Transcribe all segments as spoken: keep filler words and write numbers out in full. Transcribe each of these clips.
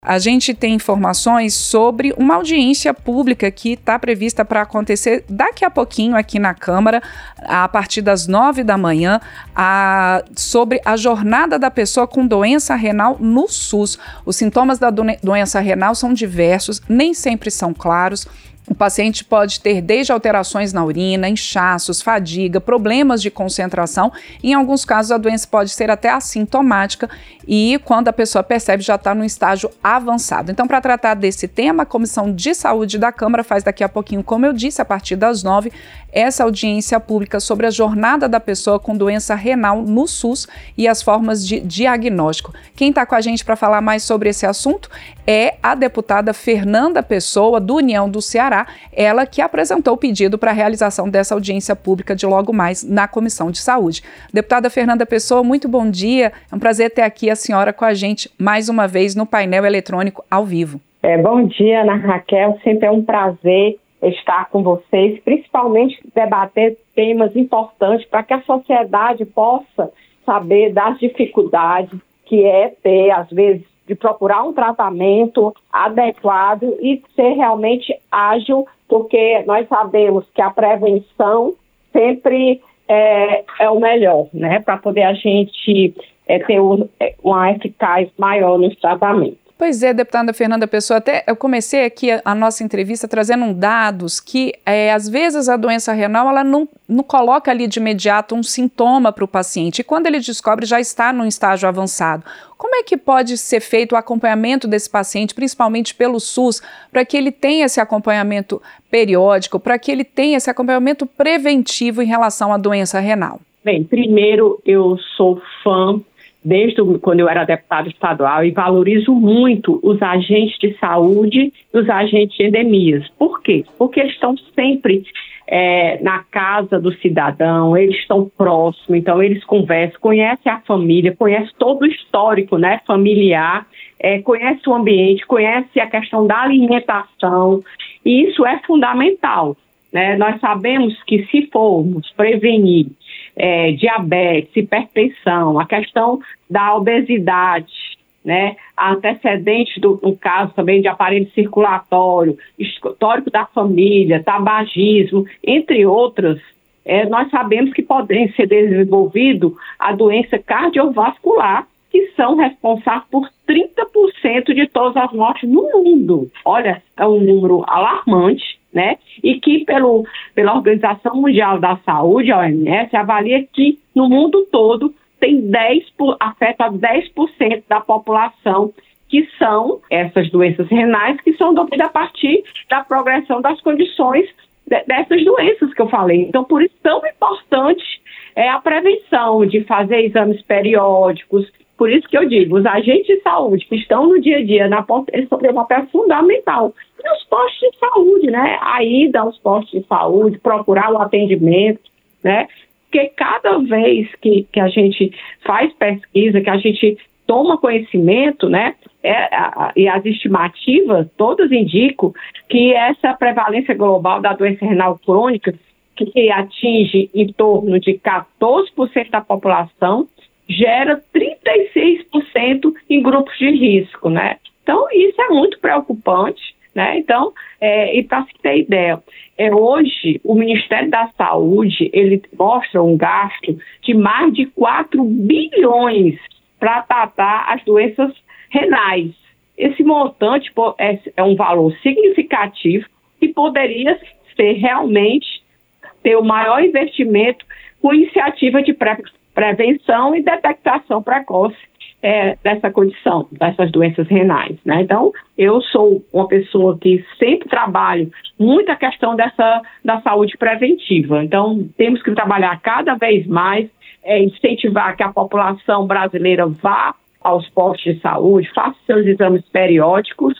A gente tem informações sobre uma audiência pública que está prevista para acontecer daqui a pouquinho aqui na Câmara, a partir das nove da manhã, a, sobre a jornada da pessoa com doença renal no SUS. Os sintomas da do, doença renal são diversos, nem sempre são claros. O paciente pode ter desde alterações na urina, inchaços, fadiga, problemas de concentração. Em alguns casos, a doença pode ser até assintomática e, quando a pessoa percebe, já está no estágio avançado. Então, para tratar desse tema, a Comissão de Saúde da Câmara faz daqui a pouquinho, como eu disse, a partir das nove, essa audiência pública sobre a jornada da pessoa com doença renal no SUS e as formas de diagnóstico. Quem está com a gente para falar mais sobre esse assunto é a deputada Fernanda Pessoa, do União do Ceará, ela que apresentou o pedido para a realização dessa audiência pública de logo mais na Comissão de Saúde. Deputada Fernanda Pessoa, muito bom dia. É um prazer ter aqui a senhora com a gente mais uma vez no painel eletrônico ao vivo. É, bom dia, Ana Raquel. Sempre é um prazer estar com vocês, principalmente debater temas importantes para que a sociedade possa saber das dificuldades que é ter, às vezes, de procurar um tratamento adequado e ser realmente ágil, porque nós sabemos que a prevenção sempre é, é o melhor, né, para poder a gente é, ter um, uma eficácia maior nos tratamentos. Pois é, deputada Fernanda Pessoa, até eu comecei aqui a, a nossa entrevista trazendo um dados que, é, às vezes, a doença renal, ela não, não coloca ali de imediato um sintoma para o paciente, e quando ele descobre, já está num estágio avançado. Como é que pode ser feito o acompanhamento desse paciente, principalmente pelo SUS, para que ele tenha esse acompanhamento periódico, para que ele tenha esse acompanhamento preventivo em relação à doença renal? Bem, primeiro, eu sou fã desde quando eu era deputada estadual, e valorizo muito os agentes de saúde e os agentes de endemias. Por quê? Porque eles estão sempre é, na casa do cidadão, eles estão próximos, então eles conversam, conhecem a família, conhecem todo o histórico, né, familiar, é, conhecem o ambiente, conhecem a questão da alimentação, e isso é fundamental, né? Nós sabemos que se formos prevenir É, diabetes, hipertensão, a questão da obesidade, né, antecedentes, do, no caso também de aparelho circulatório, histórico da família, tabagismo, entre outras, é, nós sabemos que podem ser desenvolvido a doença cardiovascular, que são responsáveis por trinta por cento de todas as mortes no mundo. Olha, é um número alarmante, né? E que pelo, pela Organização Mundial da Saúde, a O M S, avalia que no mundo todo tem dez por, afeta dez por cento da população, que são essas doenças renais, que são devidas a partir da progressão das condições de, dessas doenças que eu falei. Então, por isso, tão importante é a prevenção de fazer exames periódicos. Por isso que eu digo, os agentes de saúde que estão no dia a dia, na ponta, eles têm um papel fundamental. E os postos de saúde, né? A ida aos postos de saúde, procurar o atendimento, né? Porque cada vez que, que a gente faz pesquisa, que a gente toma conhecimento, né? É, a, e as estimativas todas indicam que essa prevalência global da doença renal crônica, que atinge em torno de quatorze por cento da população, gera trinta e seis por cento em grupos de risco, né? Então, isso é muito preocupante, né? Então, é, e para se ter ideia, é, hoje o Ministério da Saúde, ele mostra um gasto de mais de quatro bilhões para tratar as doenças renais. Esse montante pô, é, é um valor significativo e poderia ser realmente ter o maior investimento com iniciativa de pré prevenção e detectação precoce é, dessa condição, dessas doenças renais, né? Então, eu sou uma pessoa que sempre trabalho muito a questão dessa, da saúde preventiva. Então, temos que trabalhar cada vez mais, é, incentivar que a população brasileira vá aos postos de saúde, faça seus exames periódicos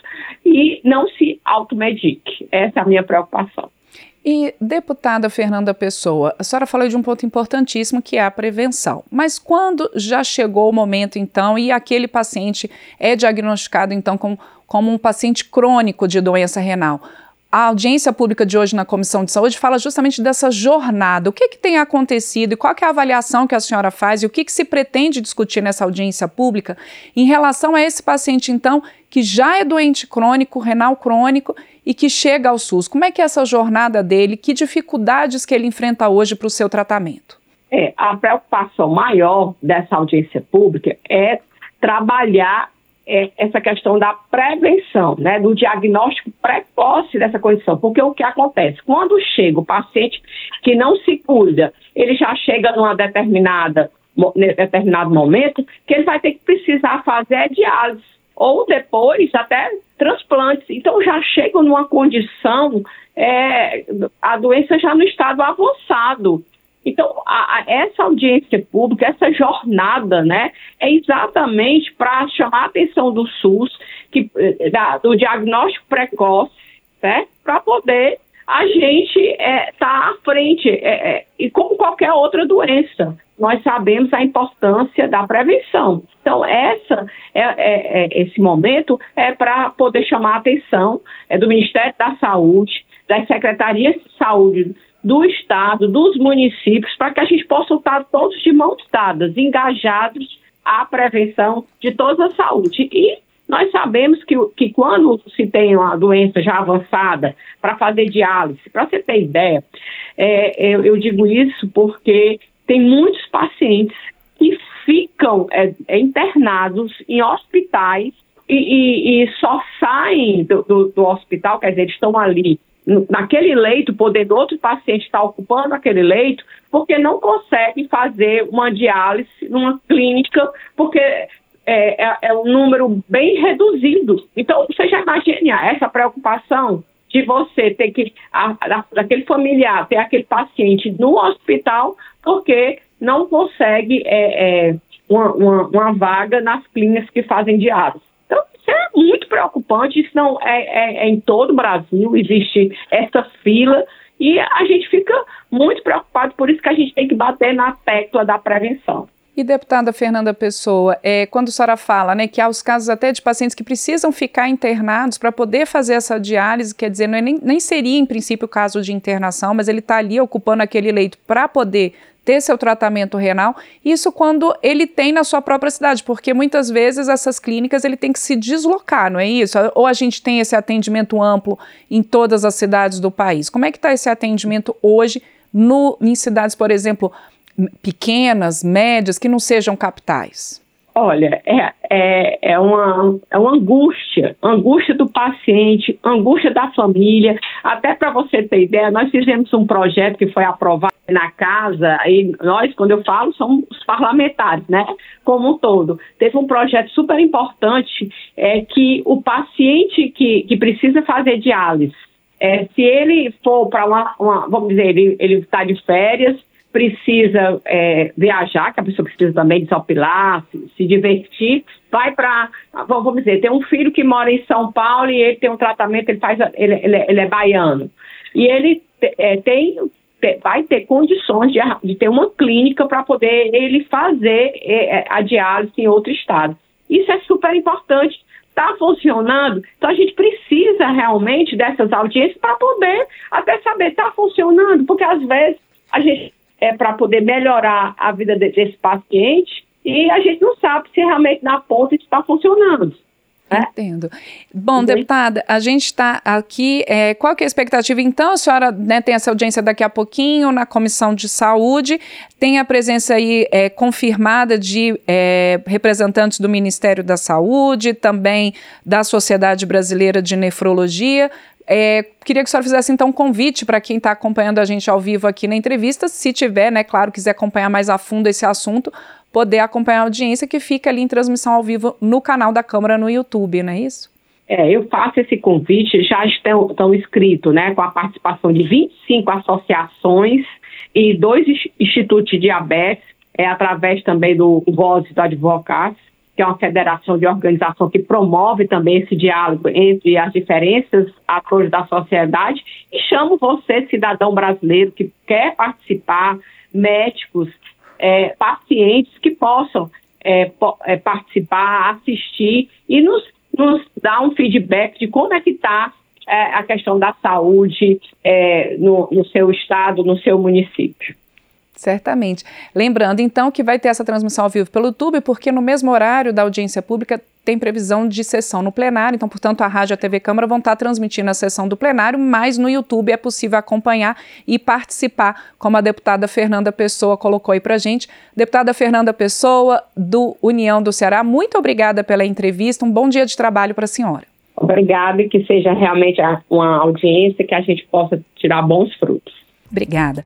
e não se automedique. Essa é a minha preocupação. E, deputada Fernanda Pessoa, a senhora falou de um ponto importantíssimo que é a prevenção. Mas quando já chegou o momento, então, e aquele paciente é diagnosticado, então, como, como um paciente crônico de doença renal, A audiência pública de hoje na Comissão de Saúde fala justamente dessa jornada. O que, que tem acontecido e qual que é a avaliação que a senhora faz e o que, que se pretende discutir nessa audiência pública em relação a esse paciente, então, que já é doente crônico, renal crônico e que chega ao SUS? Como é que é essa jornada dele? Que dificuldades que ele enfrenta hoje para o seu tratamento? É, a preocupação maior dessa audiência pública é trabalhar É essa questão da prevenção, né, do diagnóstico precoce dessa condição, porque o que acontece? Quando chega o paciente que não se cuida, ele já chega numa determinada, determinado momento que ele vai ter que precisar fazer diálise, ou depois até transplantes. Então já chega numa condição, é, a doença já no estado avançado. Então, a, a, essa audiência pública, essa jornada, né, é exatamente para chamar a atenção do SUS, que, da, do diagnóstico precoce, né, para poder a gente estar é, tá à frente, é, é, e como qualquer outra doença. Nós sabemos a importância da prevenção. Então, essa, é, é, é, esse momento é para poder chamar a atenção é, do Ministério da Saúde, das Secretarias de Saúde do Estado, dos municípios, para que a gente possa estar todos de mãos dadas, engajados à prevenção de toda a saúde. E nós sabemos que, que quando se tem uma doença já avançada, para fazer diálise, para você ter ideia, é, eu, eu digo isso porque tem muitos pacientes que ficam é, internados em hospitais e, e, e só saem do, do, do hospital, quer dizer, eles estão ali naquele leito, podendo outro paciente estar ocupando aquele leito, porque não consegue fazer uma diálise numa clínica, porque é, é, é um número bem reduzido. Então, você já imagina essa preocupação de você ter que, a, a, daquele familiar, ter aquele paciente no hospital, porque não consegue é, é, uma, uma, uma vaga nas clínicas que fazem diálise. Então, isso é muito preocupante, isso não é, é, é em todo o Brasil, existe essa fila e a gente fica muito preocupado, por isso que a gente tem que bater na tecla da prevenção. E, deputada Fernanda Pessoa, é, quando a senhora fala, né, que há os casos até de pacientes que precisam ficar internados para poder fazer essa diálise, quer dizer, não é nem, nem seria em princípio o caso de internação, mas ele está ali ocupando aquele leito para poder ter seu tratamento renal, isso quando ele tem na sua própria cidade, porque muitas vezes essas clínicas ele tem que se deslocar, não é isso? Ou a gente tem esse atendimento amplo em todas as cidades do país? Como é que está esse atendimento hoje no, em cidades, por exemplo, pequenas, médias, que não sejam capitais? Olha, é, é, é, uma, é uma angústia, angústia do paciente, angústia da família. Até para você ter ideia, nós fizemos um projeto que foi aprovado na casa, e nós, quando eu falo, somos os parlamentares, né, como um todo. Teve um projeto super importante, é, que o paciente que, que precisa fazer diálise, é, se ele for para uma, uma, vamos dizer, ele está de férias, precisa é, viajar, que a pessoa precisa também desopilar, se, se divertir, vai para, vamos dizer, tem um filho que mora em São Paulo e ele tem um tratamento, ele, faz, ele, ele, ele é baiano, e ele é, tem, vai ter condições de, de ter uma clínica para poder ele fazer é, a diálise em outro estado. Isso é super importante. Está funcionando? Então a gente precisa realmente dessas audiências para poder até saber, está funcionando, porque às vezes a gente é para poder melhorar a vida de, desse paciente e a gente não sabe se realmente na ponta isso está funcionando. Né? Entendo. Bom, Uhum. deputada, a gente está aqui, é, qual que é a expectativa? Então, a senhora, né, tem essa audiência daqui a pouquinho na Comissão de Saúde, tem a presença aí é, confirmada de é, representantes do Ministério da Saúde, também da Sociedade Brasileira de Nefrologia. É, queria que a senhora fizesse então um convite para quem está acompanhando a gente ao vivo aqui na entrevista, se tiver, né, claro, quiser acompanhar mais a fundo esse assunto, poder acompanhar a audiência que fica ali em transmissão ao vivo no canal da Câmara no YouTube, não é isso? É, eu faço esse convite, já estão, estão inscritos, né, com a participação de vinte e cinco associações e dois institutos de diabetes, é, através também do Voz do Advocacy, que é uma federação de organização que promove também esse diálogo entre as diferentes atores da sociedade, e chamo você, cidadão brasileiro, que quer participar, médicos, é, pacientes que possam é, po- é, participar, assistir e nos, nos dar um feedback de como é que está é, a questão da saúde é, no, no seu estado, no seu município. Certamente. Lembrando, então, que vai ter essa transmissão ao vivo pelo YouTube, porque no mesmo horário da audiência pública tem previsão de sessão no plenário, então, portanto, a rádio e a T V Câmara vão estar transmitindo a sessão do plenário, mas no YouTube é possível acompanhar e participar, como a deputada Fernanda Pessoa colocou aí pra gente. Deputada Fernanda Pessoa, do União do Ceará, muito obrigada pela entrevista, um bom dia de trabalho para a senhora. Obrigada e que seja realmente uma audiência que a gente possa tirar bons frutos. Obrigada.